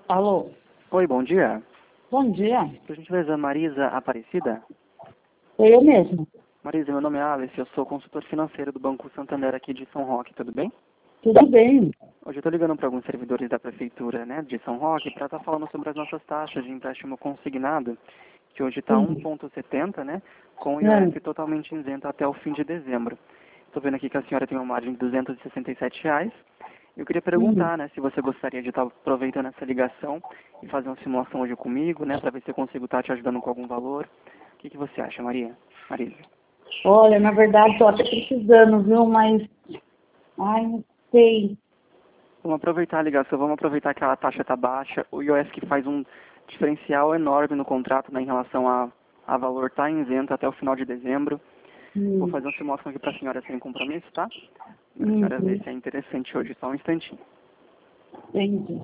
Alô? Oi, bom dia. Bom dia. Por gentileza, Marisa Aparecida? Sou eu mesmo. Marisa, meu nome é Alice, eu sou consultor financeiro do Banco Santander aqui de São Roque, tudo bem? Tudo bem? Hoje eu estou ligando para alguns servidores da Prefeitura, né, de São Roque para estar falando sobre as nossas taxas de empréstimo consignado, que hoje está Sim. 1,70, né, com o É. IOF totalmente isento até o fim de dezembro. Estou vendo aqui que a senhora tem uma margem de R$ 267. Eu queria Hum. perguntar, né, se você gostaria de estar aproveitando essa ligação e fazer uma simulação hoje comigo, né, para ver se eu consigo estar te ajudando com algum valor. O que você acha, Marisa? Olha, na verdade, estou até precisando, viu? Mas, ai, não sei. Vamos aproveitar a ligação, vamos aproveitar que a taxa está baixa. O IOF que faz um diferencial enorme no contrato, né, em relação a valor está isento até o final de dezembro. Vou Hum. fazer uma simulação aqui para a senhora sem compromisso, tá? Para a senhora ver Uhum. se é interessante hoje, só um instantinho. Entendi.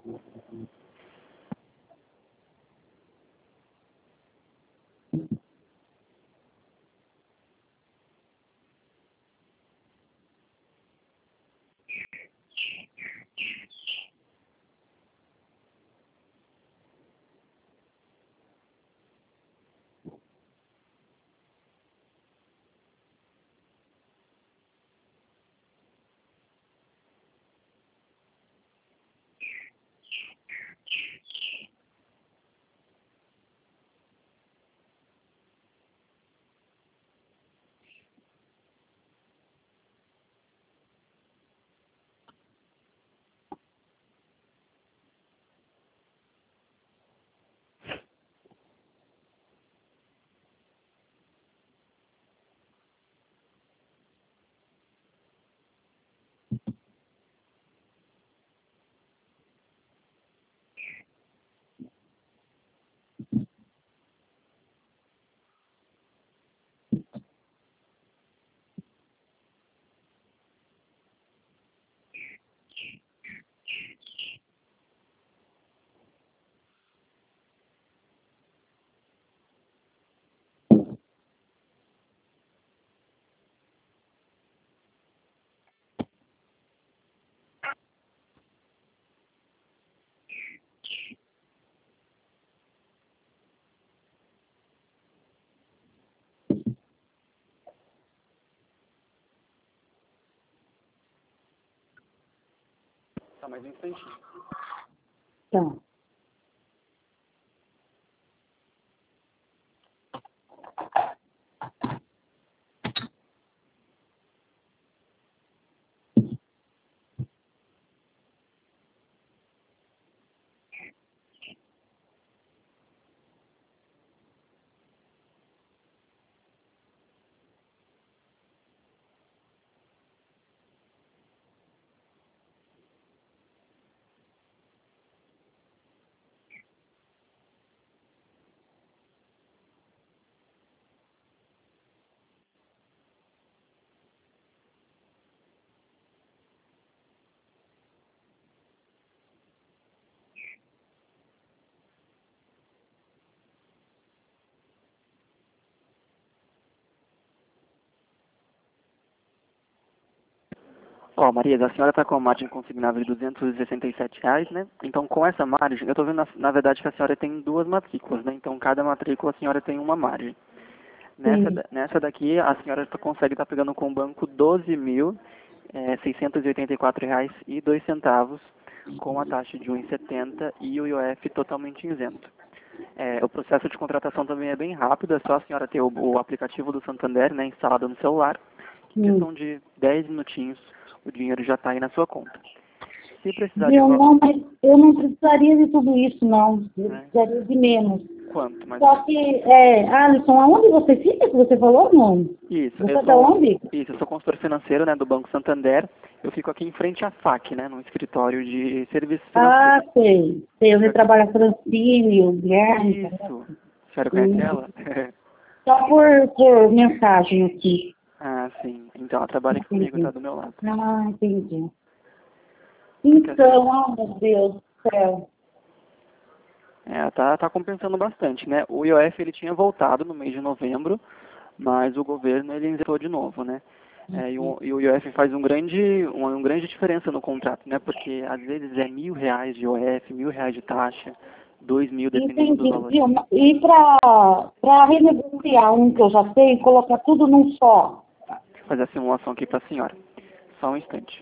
Tá, mais um instantinho. Tá. Ó, Marisa, a senhora está com a margem consignada de R$ 267, né? Então, com essa margem, eu estou vendo, na verdade, que a senhora tem duas matrículas, né? Então, cada matrícula a senhora tem uma margem. Sim. Nessa daqui, a senhora consegue estar pegando com o banco R$ 12.684,02, com a taxa de 1,70 e o IOF totalmente isento. O processo de contratação também é bem rápido, é só a senhora ter o aplicativo do Santander, né, instalado no celular. Em Hum. questão de 10 minutinhos, o dinheiro já está aí na sua conta. Se precisar de Viu, não, mas eu não precisaria de tudo isso, não. Eu né, precisaria de menos. quanto, mais ou Só menos? que, Alisson, aonde você fica, que você falou, não? Isso, Você é da onde? eu sou consultor financeiro, né, do Banco Santander. Eu fico aqui em frente à FAC, né, no escritório de serviços Ah, financeiros. sei. Sei, Fico você aqui. trabalha com Francine, o Guilherme. Isso. A senhora conhece Hum. ela? Só por mensagem aqui. Ah, sim. Então, ela trabalha aqui comigo, tá Entendi. do meu lado. Ah, entendi. Porque Então, meu Deus do céu. tá compensando bastante, né? O IOF ele tinha voltado no mês de novembro, mas o governo ele isentou de novo, né? E o IOF faz uma grande diferença no contrato, né? Porque às vezes é R$ 1.000 de IOF, R$ 1.000 de taxa, 2.000 dependendo do valor. E para renegociar um que eu já sei, colocar tudo num só. Deixa eu fazer a simulação aqui para a senhora. Só um instante.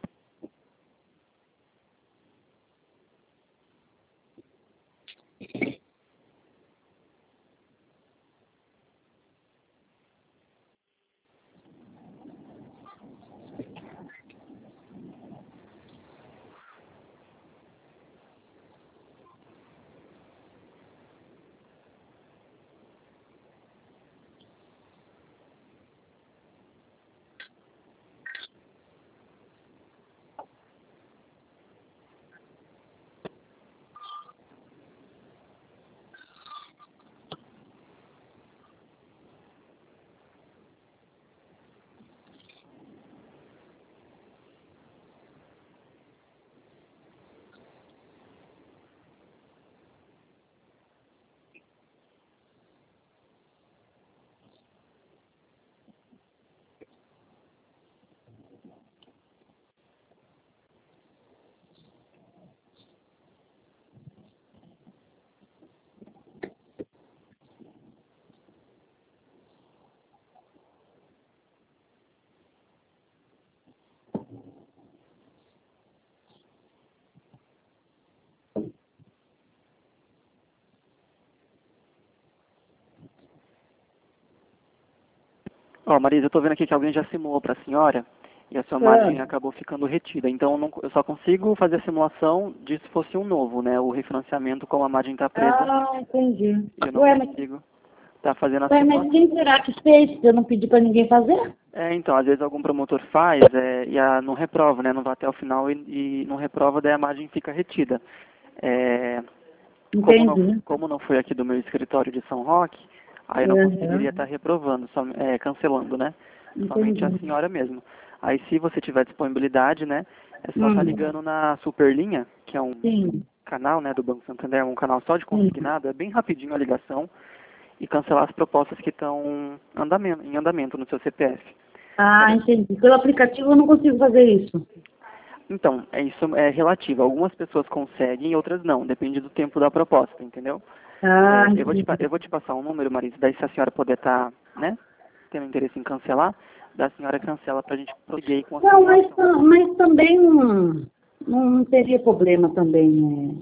Ó, Marisa, eu tô vendo aqui que alguém já simulou para a senhora e a sua margem acabou ficando retida. Então eu só consigo fazer a simulação de se fosse um novo, né? O refinanciamento, como a margem está presa. Ah, entendi. Eu não consigo estar fazendo a simulação. Mas quem será que fez? Eu não pedi para ninguém fazer? Então, às vezes algum promotor faz e não reprova, né? Não vai até o final e não reprova, daí a margem fica retida. Entendi. Como não foi aqui do meu escritório de São Roque, aí eu não conseguiria estar reprovando, cancelando, né? Somente a senhora mesmo. Aí se você tiver disponibilidade, né? É só estar ligando na Superlinha, que é um canal, né, do Banco Santander, um canal só de consignado, é bem rapidinho a ligação, e cancelar as propostas que estão em andamento no seu CPF. Ah, entendi. Pelo aplicativo eu não consigo fazer isso. Então, isso é relativo. Algumas pessoas conseguem e outras não. Depende do tempo da proposta, entendeu? Eu vou te passar um número, Marisa, daí se a senhora puder estar, né, tendo interesse em cancelar, da senhora cancela pra gente prosseguir com a Não, mas também não teria problema também, né?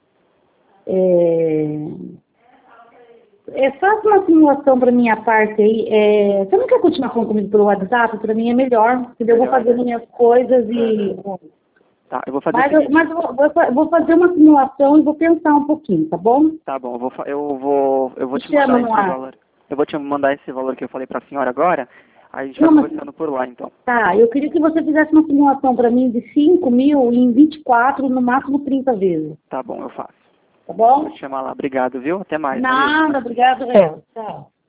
Faça uma simulação para minha parte aí. Você não quer continuar falando comigo pelo WhatsApp? Para mim é melhor, entendeu? Eu vou fazer minhas coisas e... Tá, eu vou fazer Mas eu vou fazer uma simulação e vou pensar um pouquinho, tá bom? Tá bom, eu vou te mandar esse valor. Eu vou te mandar esse valor que eu falei pra senhora agora, aí a gente vai conversando por lá, então. Tá, eu queria que você fizesse uma simulação para mim de 5.000 em 24, no máximo 30 vezes. Tá bom, eu faço. Tá bom? Vou te chamar lá. Obrigado, viu? Até mais. Nada, obrigado, Tchau.